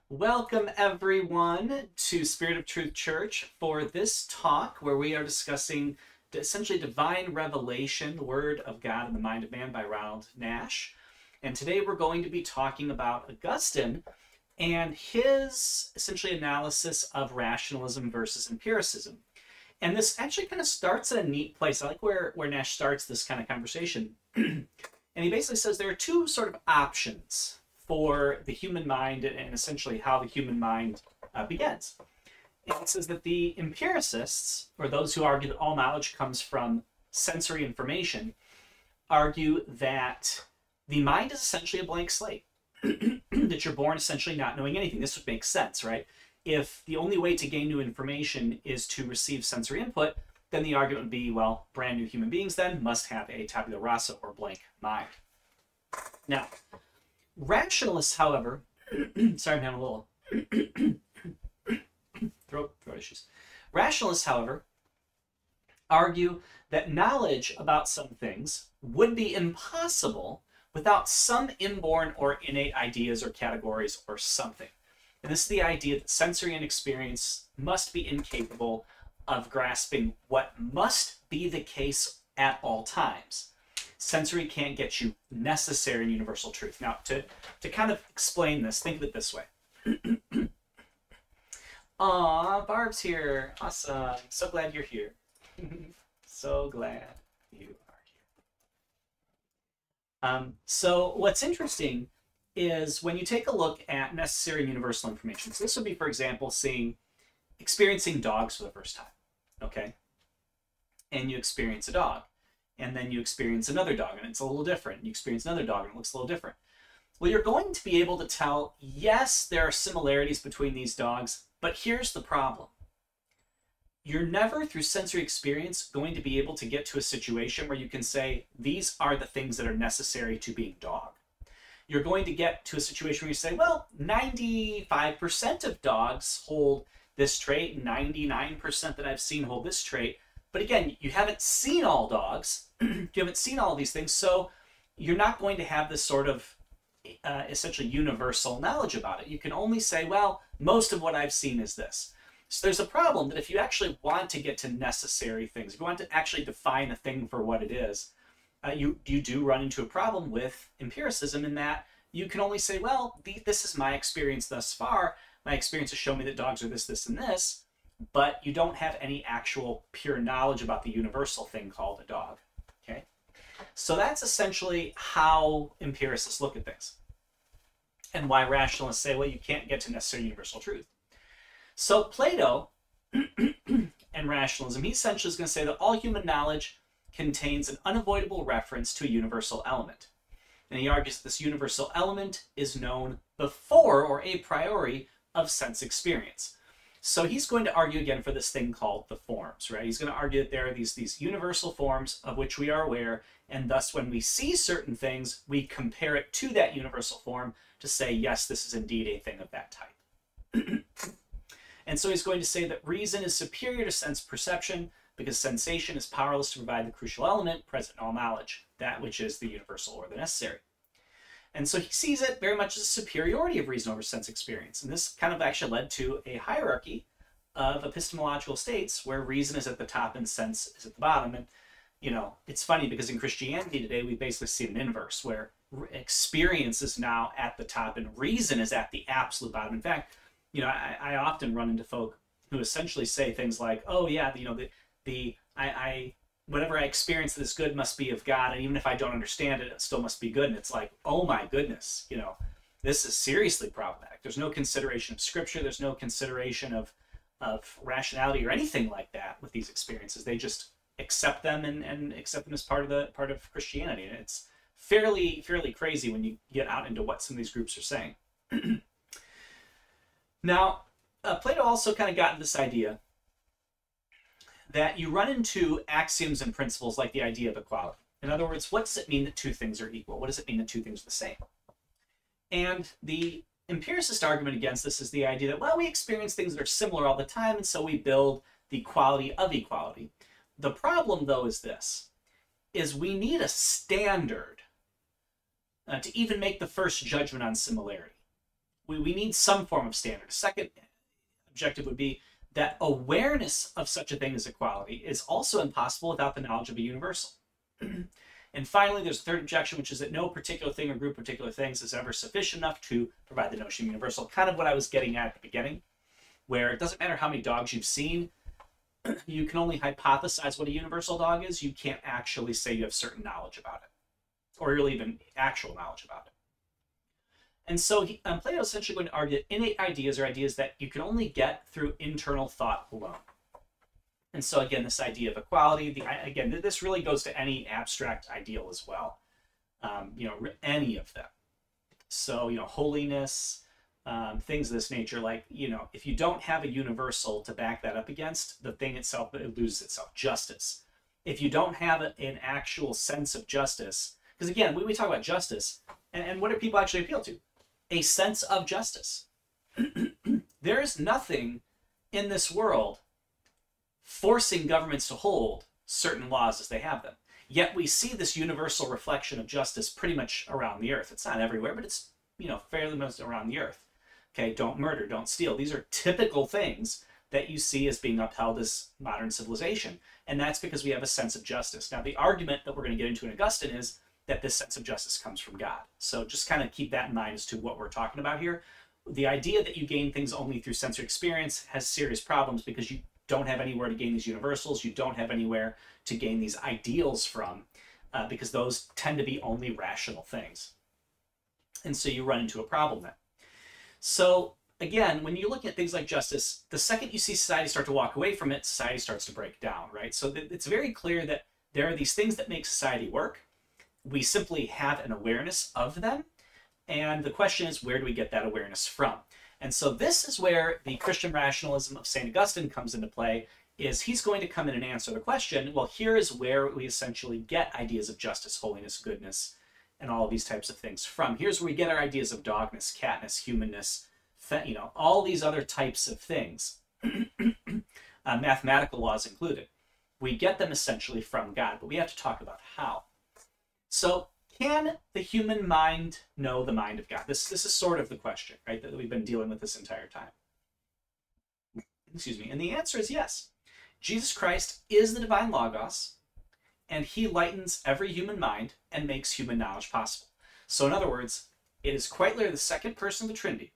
Welcome, everyone, to Spirit of Truth Church for this talk where we are discussing essentially divine revelation, the Word of God in the Mind of Man by Ronald Nash. And today we're going to be talking about Augustine and his essentially analysis of rationalism versus empiricism. And this actually kind of starts at a neat place. I like where Nash starts this kind of conversation. And he basically says there are two sort of options for the human mind and essentially how the human mind begins. And it says that the empiricists, or those who argue that all knowledge comes from sensory information, argue that the mind is essentially a blank slate, that you're born essentially not knowing anything. This would make sense, right? If the only way to gain new information is to receive sensory input, then the argument would be, well, brand new human beings then must have a tabula rasa or blank mind. Now, rationalists, however, sorry, I'm having a little throat issues. Rationalists, however, argue that knowledge about some things would be impossible without some inborn or innate ideas or categories or something. And this is the idea that sensory and experience must be incapable of grasping what must be the case at all times. Sensory can't get you necessary and universal truth. Now, to kind of explain this, think of it this way. Aw, Barb's here. Awesome. So glad you're here. So glad you are here. So what's interesting is when you take a look at necessary and universal information. So this would be, for example, experiencing dogs for the first time, okay? And you experience a dog. And then you experience another dog, and it's a little different. You experience another dog, and it looks a little different. Well, you're going to be able to tell, yes, there are similarities between these dogs, but here's the problem. You're never, through sensory experience, going to be able to get to a situation where you can say, these are the things that are necessary to being dog. You're going to get to a situation where you say, well, 95% of dogs hold this trait, 99% that I've seen hold this trait. But again, you haven't seen all dogs, you haven't seen all these things, so you're not going to have this sort of essentially universal knowledge about it. You can only say, well, most of what I've seen is this. So there's a problem that if you actually want to get to necessary things, if you want to actually define a thing for what it is, you do run into a problem with empiricism in that you can only say, well, this is my experience thus far. My experience has shown me that dogs are this, this, and this. But you don't have any actual pure knowledge about the universal thing called a dog, okay? So that's essentially how empiricists look at things and why rationalists say, well, you can't get to necessary universal truth. So Plato and rationalism, he essentially is going to say that all human knowledge contains an unavoidable reference to a universal element. And he argues that this universal element is known before or a priori of sense experience. So he's going to argue again for this thing called the forms, right? He's going to argue that there are these universal forms of which we are aware, and thus when we see certain things, we compare it to that universal form to say, yes, this is indeed a thing of that type. And so he's going to say that reason is superior to sense perception because sensation is powerless to provide the crucial element present in all knowledge, that which is the universal or the necessary. And so he sees it very much as a superiority of reason over sense experience. And this kind of actually led to a hierarchy of epistemological states where reason is at the top and sense is at the bottom. And, you know, it's funny because in Christianity today, we basically see an inverse where experience is now at the top and reason is at the absolute bottom. In fact, you know, I often run into folk who essentially say things like, oh, yeah, you know, whatever I experience that is good must be of God, and even if I don't understand it, it still must be good. And it's like, oh my goodness, you know, this is seriously problematic. There's no consideration of scripture. There's no consideration of rationality or anything like that with these experiences. They just accept them and accept them as part of Christianity. And it's fairly crazy when you get out into what some of these groups are saying. Now, Plato also kind of got into this idea that you run into axioms and principles like the idea of equality. In other words, what does it mean that two things are equal? What does it mean that two things are the same? And the empiricist argument against this is the idea that, well, we experience things that are similar all the time, and so we build the quality of equality. The problem, though, is this, is we need a standard to even make the first judgment on similarity. we need some form of standard. Second objective would be that awareness of such a thing as equality is also impossible without the knowledge of a universal. And finally, there's a third objection, which is that no particular thing or group of particular things is ever sufficient enough to provide the notion of universal. Kind of what I was getting at the beginning, where it doesn't matter how many dogs you've seen, you can only hypothesize what a universal dog is. You can't actually say you have certain knowledge about it, or really even actual knowledge about it. And so Plato is essentially going to argue that innate ideas are ideas that you can only get through internal thought alone. And so again, this idea of equality, again, this really goes to any abstract ideal as well. Any of them. So, holiness, things of this nature, like, if you don't have a universal to back that up against, the thing itself, it loses itself. Justice. If you don't have an actual sense of justice, because again, when we talk about justice, and what do people actually appeal to? A sense of justice. There is nothing in this world forcing governments to hold certain laws as they have them. Yet we see this universal reflection of justice pretty much around the earth. It's not everywhere, but it's, fairly much around the earth. Okay, don't murder, don't steal. These are typical things that you see as being upheld as modern civilization. And that's because we have a sense of justice. Now, the argument that we're going to get into in Augustine is that this sense of justice comes from God. So just kind of keep that in mind as to what we're talking about here. The idea that you gain things only through sensory experience has serious problems because you don't have anywhere to gain these universals. You don't have anywhere to gain these ideals from because those tend to be only rational things. And so you run into a problem then. So again, when you look at things like justice, the second you see society start to walk away from it, society starts to break down, right? So it's very clear that there are these things that make society work. We simply have an awareness of them. And the question is, where do we get that awareness from? And so this is where the Christian rationalism of St. Augustine comes into play, is he's going to come in and answer the question, well, here is where we essentially get ideas of justice, holiness, goodness, and all of these types of things from. Here's where we get our ideas of dogness, catness, humanness, all these other types of things, mathematical laws included. We get them essentially from God, but we have to talk about how. So can the human mind know the mind of God? This is sort of the question, right, that we've been dealing with this entire time. Excuse me. And the answer is yes. Jesus Christ is the divine Logos, and he lightens every human mind and makes human knowledge possible. So in other words, it is quite clear the second person of the Trinity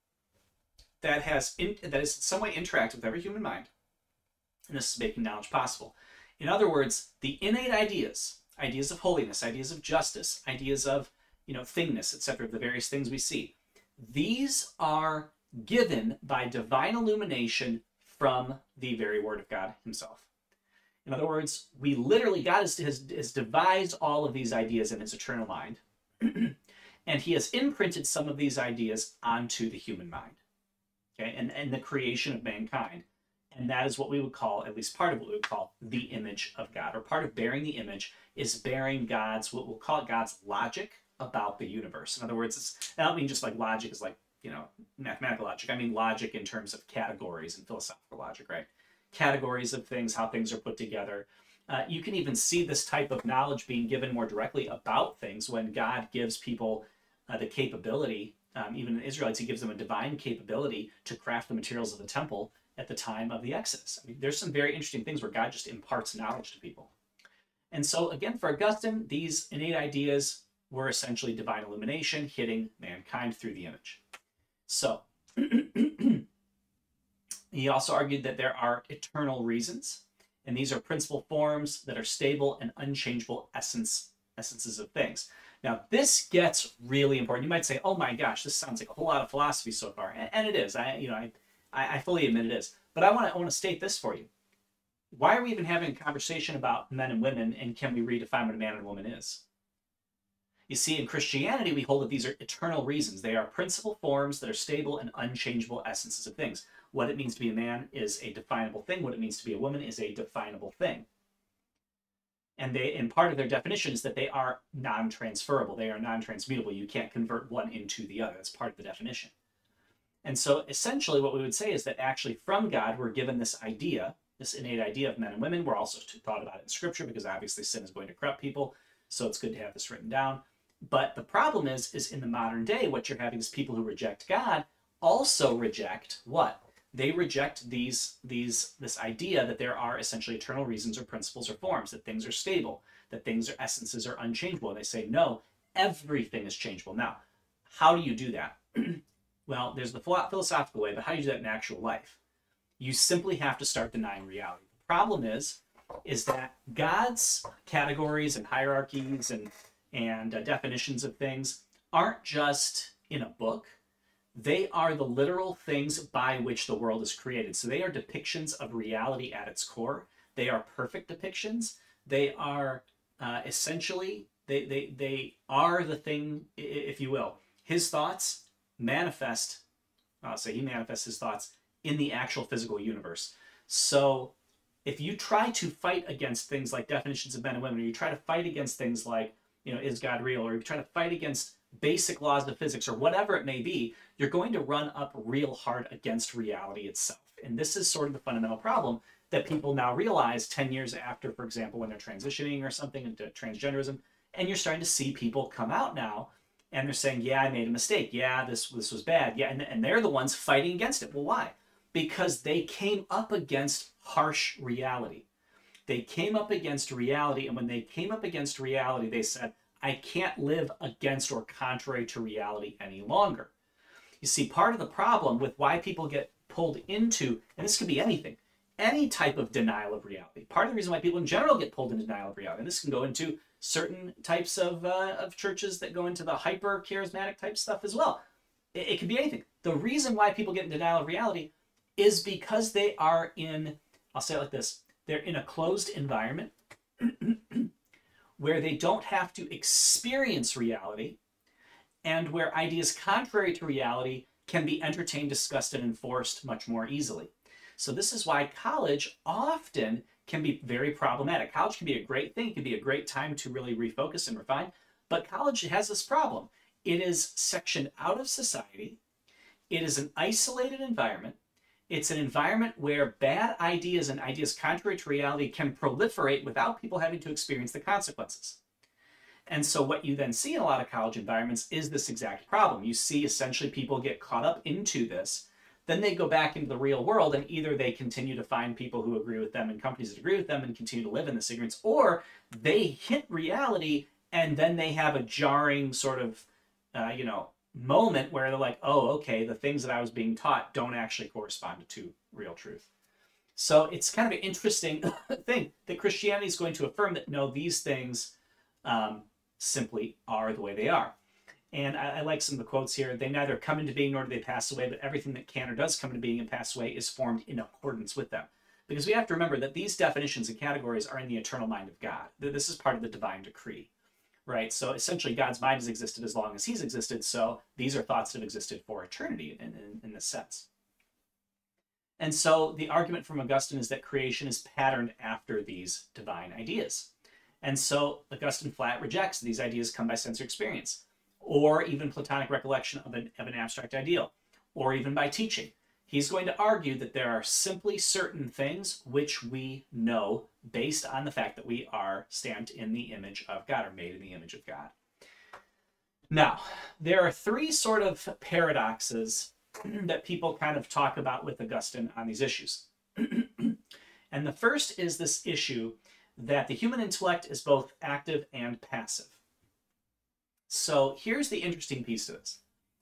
that is in some way interactive with every human mind, and this is making knowledge possible. In other words, the innate ideas of holiness, ideas of justice, ideas of, thingness, etc., the various things we see. These are given by divine illumination from the very Word of God himself. In other words, God has devised all of these ideas in his eternal mind, and he has imprinted some of these ideas onto the human mind, okay, and the creation of mankind. And that is what we would call, at least part of what we would call, the image of God. Or part of bearing the image is bearing what we'll call God's logic about the universe. In other words, I don't mean just like logic is like, mathematical logic. I mean logic in terms of categories and philosophical logic, right? Categories of things, how things are put together. You can even see this type of knowledge being given more directly about things when God gives people the capability, even the Israelites, he gives them a divine capability to craft the materials of the temple at the time of the Exodus. I mean, there's some very interesting things where God just imparts knowledge to people. And so again, for Augustine, these innate ideas were essentially divine illumination hitting mankind through the image. So he also argued that there are eternal reasons, and these are principal forms that are stable and unchangeable essences of things. Now, this gets really important. You might say, oh my gosh, this sounds like a whole lot of philosophy so far. And it is. I fully admit it is. But I want to state this for you. Why are we even having a conversation about men and women, and can we redefine what a man and a woman is? You see, in Christianity, we hold that these are eternal reasons. They are principal forms that are stable and unchangeable essences of things. What it means to be a man is a definable thing. What it means to be a woman is a definable thing. And part of their definition is that they are non-transferable. They are non-transmutable. You can't convert one into the other. That's part of the definition. And so essentially what we would say is that actually from God, we're given this idea, this innate idea of men and women. We're also taught about it in Scripture because obviously sin is going to corrupt people. So it's good to have this written down. But the problem is in the modern day, what you're having is people who reject God also reject what? They reject this idea that there are essentially eternal reasons or principles or forms, that things are stable, that things are essences are unchangeable. And they say, no, everything is changeable. Now, how do you do that? Well, there's the philosophical way, but how do you do that in actual life? You simply have to start denying reality. The problem is that God's categories and hierarchies and definitions of things aren't just in a book. They are the literal things by which the world is created. So they are depictions of reality at its core. They are perfect depictions. They are essentially, they are the thing, if you will. His thoughts manifest, I'll say he manifests his thoughts in the actual physical universe. So if you try to fight against things like definitions of men and women, or you try to fight against things like, is God real? Or you try to fight against basic laws of physics or whatever it may be, you're going to run up real hard against reality itself. And this is sort of the fundamental problem that people now realize 10 years after, for example, when they're transitioning or something into transgenderism, and you're starting to see people come out now and they're saying, yeah, I made a mistake. Yeah, this was bad. Yeah, and they're the ones fighting against it. Well, why? Because they came up against harsh reality. They came up against reality, and when they came up against reality, they said, I can't live against or contrary to reality any longer. You see, part of the problem with why people get pulled into, and this could be anything, any type of denial of reality. Part of the reason why people in general get pulled into denial of reality, and this can go into certain types of churches that go into the hyper charismatic type stuff as well. It could be anything. The reason why people get in denial of reality is because they are in, I'll say it like this, they're in a closed environment where they don't have to experience reality, and where ideas contrary to reality can be entertained, discussed, and enforced much more easily. So this is why college often can be very problematic. College can be a great thing. It can be a great time to really refocus and refine, but college has this problem. It is sectioned out of society. It is an isolated environment. It's an environment where bad ideas and ideas contrary to reality can proliferate without people having to experience the consequences. And so what you then see in a lot of college environments is this exact problem. You see essentially people get caught up into this, then they go back into the real world, and either they continue to find people who agree with them and companies that agree with them and continue to live in this ignorance, or they hit reality and then they have a jarring sort of, moment where they're like, oh, okay, the things that I was being taught don't actually correspond to real truth. So it's kind of an interesting thing that Christianity is going to affirm that, no, these things simply are the way they are. And I like some of the quotes here. They neither come into being nor do they pass away, but everything that can or does come into being and pass away is formed in accordance with them. Because we have to remember that these definitions and categories are in the eternal mind of God. This is part of the divine decree, right? So essentially God's mind has existed as long as he's existed, so these are thoughts that have existed for eternity in this sense. And so the argument from Augustine is that creation is patterned after these divine ideas. And so Augustine flat rejects these ideas come by sensory experience, or even Platonic recollection of an abstract ideal, or even by teaching. He's going to argue that there are simply certain things which we know based on the fact that we are stamped in the image of God, or made in the image of God. Now, there are three sort of paradoxes that people kind of talk about with Augustine on these issues. And the first is this issue that the human intellect is both active and passive. So here's the interesting piece to this.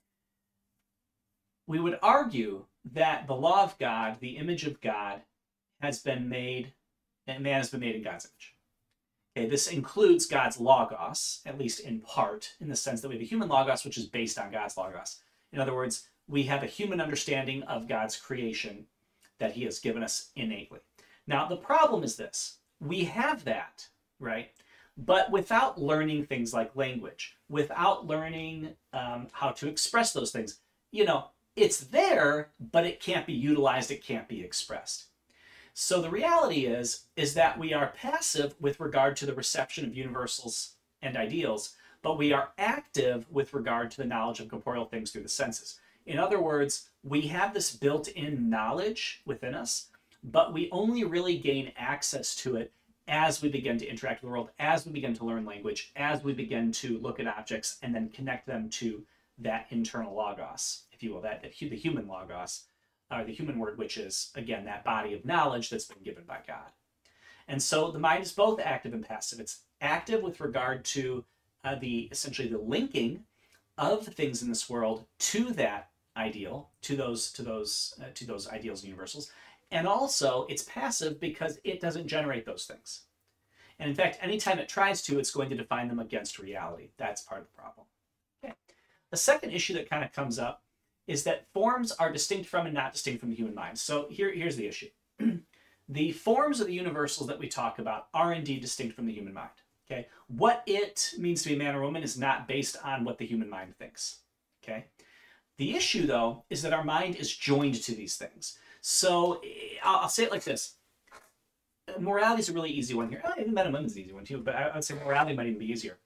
We would argue that the law of God, the image of God, has been made, and man has been made in God's image. Okay, this includes God's logos, at least in part, in the sense that we have a human logos, which is based on God's logos. In other words, we have a human understanding of God's creation that he has given us innately. Now, the problem is this. We have that, right? But without learning things like language, without learning how to express those things, it's there, but it can't be utilized, it can't be expressed. So the reality is that we are passive with regard to the reception of universals and ideals, but we are active with regard to the knowledge of corporeal things through the senses. In other words, we have this built-in knowledge within us, but we only really gain access to it as we begin to interact with the world, as we begin to learn language, as we begin to look at objects and then connect them to that internal logos, if you will, the human logos, or the human word, which is, again, that body of knowledge that's been given by God. And so the mind is both active and passive. It's active with regard to essentially the linking of things in this world to that ideal, to those ideals and universals, and also it's passive because it doesn't generate those things. And in fact, anytime it tries to, it's going to define them against reality. That's part of the problem. Okay. The second issue that kind of comes up is that forms are distinct from and not distinct from the human mind. So here's the issue. The forms of the universals that we talk about are indeed distinct from the human mind. Okay, what it means to be a man or woman is not based on what the human mind thinks. Okay, the issue though is that our mind is joined to these things. So I'll say it like this: morality is a really easy one here. Even men and women is an easy one too, but I would say morality might even be easier.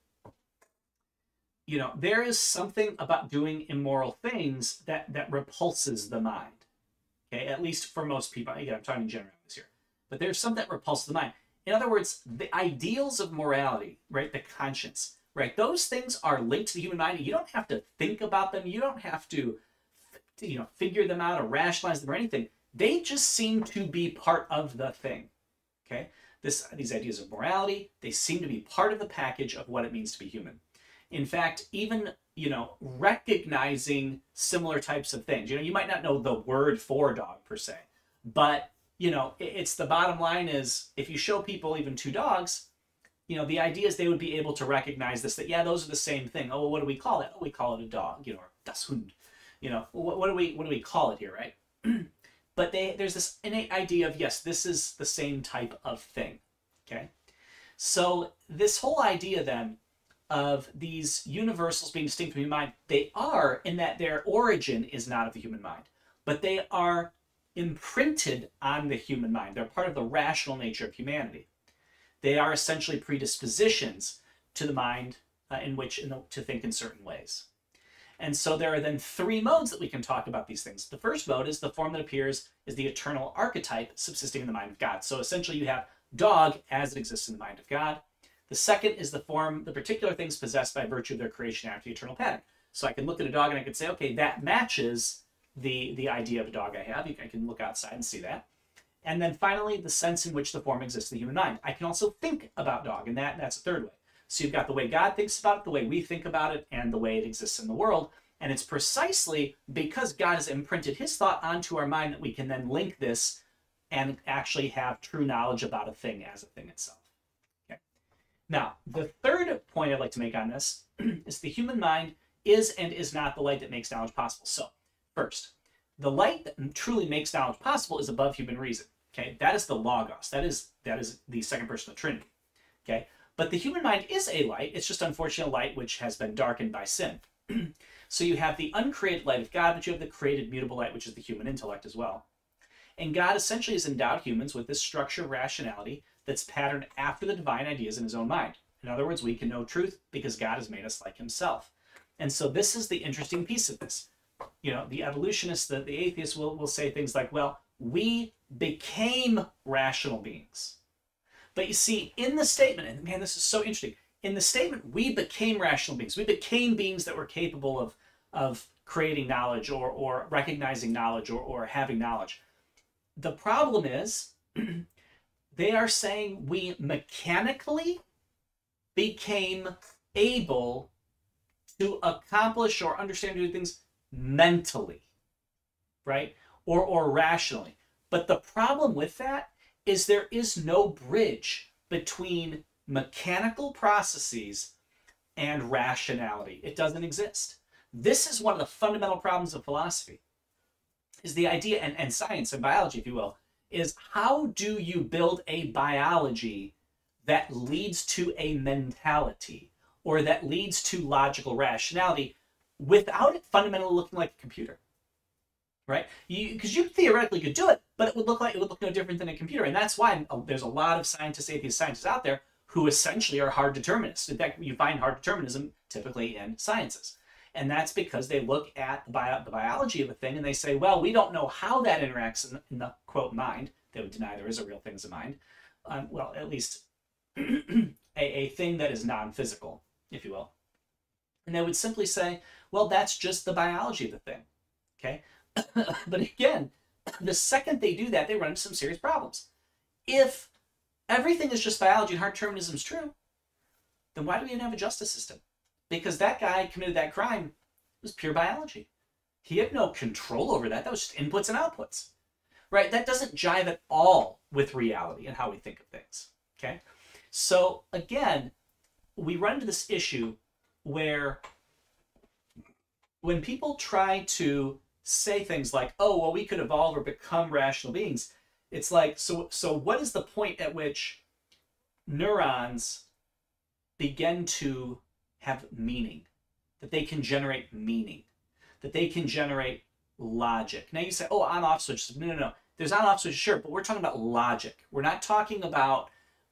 You know, there is something about doing immoral things that repulses the mind. Okay, at least for most people. Again, I'm talking in general here, but there's something that repulses the mind. In other words, the ideals of morality, right, the conscience, right, those things are linked to the human mind. You don't have to think about them. You don't have to, figure them out or rationalize them or anything. They just seem to be part of the thing, okay? These ideas of morality, they seem to be part of the package of what it means to be human. In fact, even, recognizing similar types of things. You might not know the word for dog per se, but it's the bottom line is if you show people even two dogs, the idea is they would be able to recognize this, that, yeah, those are the same thing. Oh, well, what do we call it? Oh, we call it a dog, or das Hund. What do we call it here, right? But there's this innate idea of, yes, this is the same type of thing, okay? So this whole idea then of these universals being distinct from the human mind, they are in that their origin is not of the human mind, but they are imprinted on the human mind. They're part of the rational nature of humanity. They are essentially predispositions to the mind to think in certain ways. And so there are then three modes that we can talk about these things. The first mode is the form that appears as the eternal archetype subsisting in the mind of God. So essentially you have dog as it exists in the mind of God. The second is the form, the particular things possessed by virtue of their creation after the eternal pattern. So I can look at a dog and I can say, okay, that matches the idea of a dog I have. I can look outside and see that. And then finally, the sense in which the form exists in the human mind. I can also think about dog, and that's a third way. So you've got the way God thinks about it, the way we think about it, and the way it exists in the world. And it's precisely because God has imprinted his thought onto our mind that we can then link this and actually have true knowledge about a thing as a thing itself. Okay. Now, the third point I'd like to make on this is the human mind is and is not the light that makes knowledge possible. So, first, the light that truly makes knowledge possible is above human reason. Okay, that is the logos. That is the second person of the Trinity. Okay, but the human mind is a light. It's just unfortunately a light which has been darkened by sin. So you have the uncreated light of God, but you have the created mutable light, which is the human intellect as well. And God essentially has endowed humans with this structure of rationality that's patterned after the divine ideas in his own mind. In other words, we can know truth because God has made us like himself. And so this is the interesting piece of this. The evolutionists, the atheists will say things like, well, we became rational beings. But you see, in the statement, and man, this is so interesting, in the statement, we became rational beings. We became beings that were capable of creating knowledge or recognizing knowledge or having knowledge. The problem is they are saying we mechanically became able to accomplish or understand or do things mentally, right? Or rationally. But the problem with that is there is no bridge between mechanical processes and rationality. It doesn't exist. This is one of the fundamental problems of philosophy, is the idea, and science and biology, if you will, is how do you build a biology that leads to a mentality or that leads to logical rationality without it fundamentally looking like a computer, right? Because you theoretically could do it, but it would look no different than a computer. And that's why there's a lot of atheist scientists out there who essentially are hard determinists. In fact, you find hard determinism typically in sciences. And that's because they look at the biology of a thing and they say, well, we don't know how that interacts in the quote mind. They would deny there is a real thing as a mind. Well, at least a thing that is non-physical, if you will. And they would simply say, well, that's just the biology of the thing. Okay? But again, the second they do that, they run into some serious problems. If everything is just biology and hard determinism is true, then why do we even have a justice system? Because that guy committed that crime. It was pure biology. He had no control over that. That was just inputs and outputs. Right? That doesn't jive at all with reality and how we think of things. Okay? So again, we run into this issue where when people try to say things like, oh, well, we could evolve or become rational beings, it's like, so what is the point at which neurons begin to have meaning, that they can generate meaning, that they can generate logic? Now you say, oh, on-off switches. No. There's on-off switches, sure, but we're talking about logic. We're not talking about,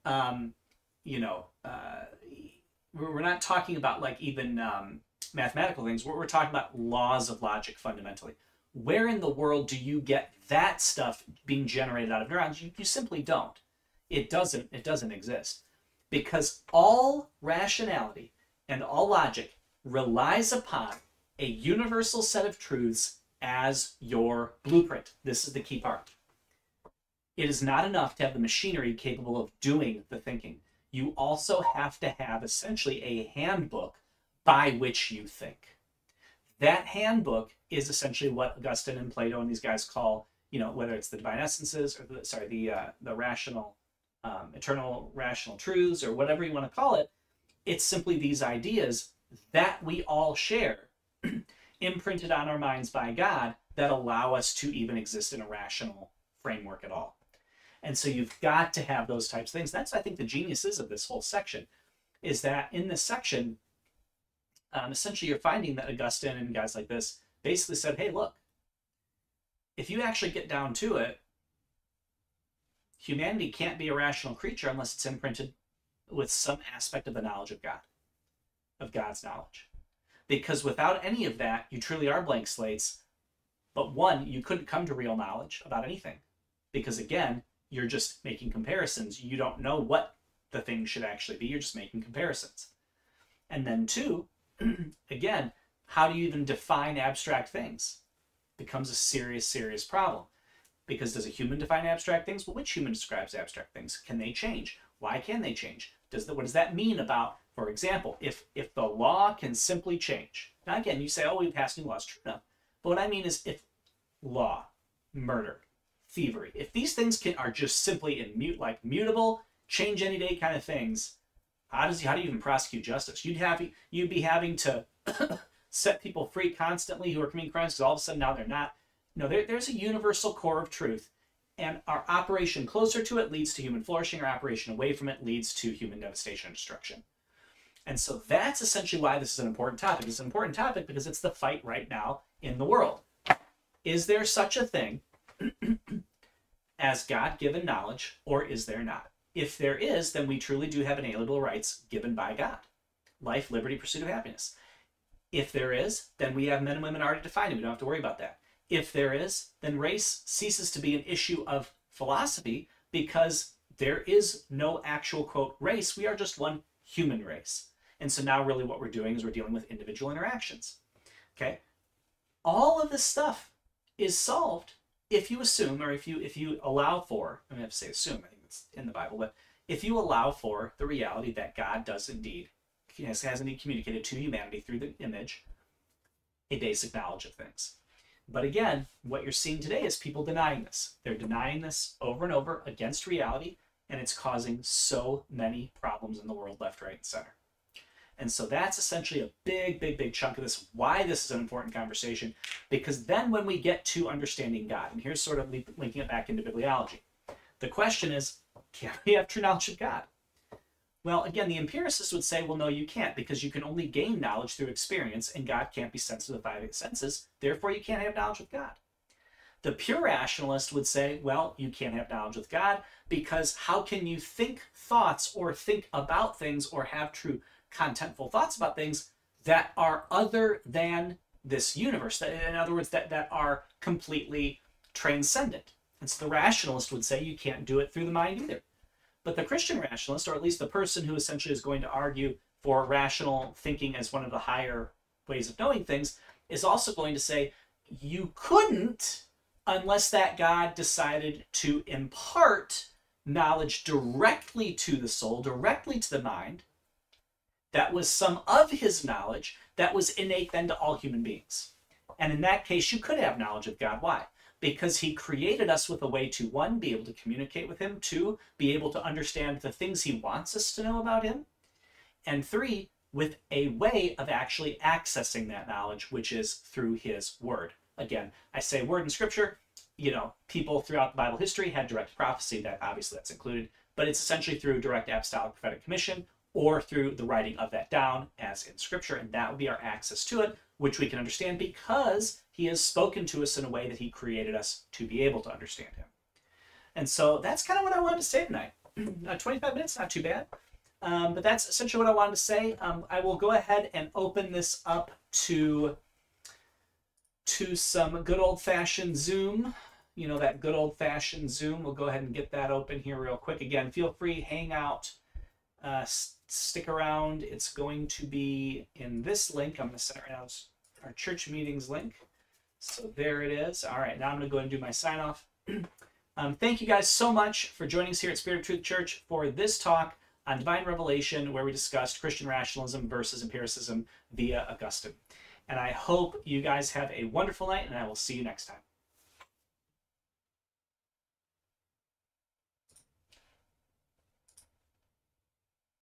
we're not talking about like even mathematical things. We're talking about laws of logic fundamentally. Where in the world do you get that stuff being generated out of neurons? You simply don't. It doesn't exist. Because all rationality and all logic relies upon a universal set of truths as your blueprint. This is the key part. It is not enough to have the machinery capable of doing the thinking. You also have to have essentially a handbook by which you think. That handbook is essentially what Augustine and Plato and these guys call, whether it's the divine essences or the rational, eternal rational truths or whatever you want to call it. It's simply these ideas that we all share, imprinted on our minds by God, that allow us to even exist in a rational framework at all. And so you've got to have those types of things. That's, I think, the genius is of this whole section, is that in this section, essentially you're finding that Augustine and guys like this basically said, hey, look, if you actually get down to it, humanity can't be a rational creature unless it's imprinted with some aspect of the knowledge of God, of God's knowledge. Because without any of that, you truly are blank slates. But one, you couldn't come to real knowledge about anything. Because again, you're just making comparisons. You don't know what the thing should actually be. You're just making comparisons. And then two, again, how do you even define abstract things? Becomes a serious, serious problem. Because does a human define abstract things? Well, which human describes abstract things? Can they change? Why can they change? What does that mean about, for example, if the law can simply change? Now again, you say, oh, we passed new laws, true enough. But what I mean is if law, murder, thievery, if these things are just simply mutable, change any day kind of things, how do you even prosecute justice? You'd be having to set people free constantly who are committing crimes because all of a sudden now they're not. No, there's a universal core of truth, and our operation closer to it leads to human flourishing. Our operation away from it leads to human devastation and destruction. And so that's essentially why this is an important topic. It's an important topic because it's the fight right now in the world. Is there such a thing as God-given knowledge, or is there not? If there is, then we truly do have inalienable rights given by God. Life, liberty, pursuit of happiness. If there is, then we have men and women already defined, and we don't have to worry about that. If there is, then race ceases to be an issue of philosophy because there is no actual, quote, race. We are just one human race. And so now really what we're doing is we're dealing with individual interactions. Okay? All of this stuff is solved if you assume, or if you allow for, I have to say assume, I think it's in the Bible, but if you allow for the reality that God does indeed, has indeed communicated to humanity through the image, a basic knowledge of things. But again, what you're seeing today is people denying this. They're denying this over and over against reality, and it's causing so many problems in the world, left, right, and center. And so that's essentially a big, big, big chunk of this, why this is an important conversation, because then when we get to understanding God, and here's sort of linking it back into bibliology, the question is, can we have true knowledge of God? Well, again, the empiricist would say, well, no, you can't, because you can only gain knowledge through experience, and God can't be sensed to the five senses, therefore you can't have knowledge with God. The pure rationalist would say, well, you can't have knowledge with God, because how can you think thoughts or think about things or have true contentful thoughts about things that are other than this universe, that, in other words, that are completely transcendent. And so the rationalist would say you can't do it through the mind either. But the Christian rationalist, or at least the person who essentially is going to argue for rational thinking as one of the higher ways of knowing things, is also going to say you couldn't unless that God decided to impart knowledge directly to the soul, directly to the mind, that was some of his knowledge that was innate then to all human beings. And in that case, you could have knowledge of God. Why? Because he created us with a way to, one, be able to communicate with him, two, be able to understand the things he wants us to know about him, and three, with a way of actually accessing that knowledge, which is through his word. Again, I say word in scripture, you know, people throughout the Bible history had direct prophecy, that obviously that's included, but it's essentially through direct apostolic prophetic commission or through the writing of that down as in scripture, and that would be our access to it, which we can understand because he has spoken to us in a way that he created us to be able to understand him. And so that's kind of what I wanted to say tonight. 25 minutes, not too bad. But that's essentially what I wanted to say. I will go ahead and open this up to some good old-fashioned Zoom. You know, that good old-fashioned Zoom. We'll go ahead and get that open here real quick. Again, feel free, hang out, stick around. It's going to be in this link. I'm going to send it right now. It's our church meetings link. So there it is. All right, now I'm going to go ahead and do my sign-off. Thank you guys so much for joining us here at Spirit of Truth Church for this talk on divine revelation, where we discussed Christian rationalism versus empiricism via Augustine. And I hope you guys have a wonderful night, and I will see you next time.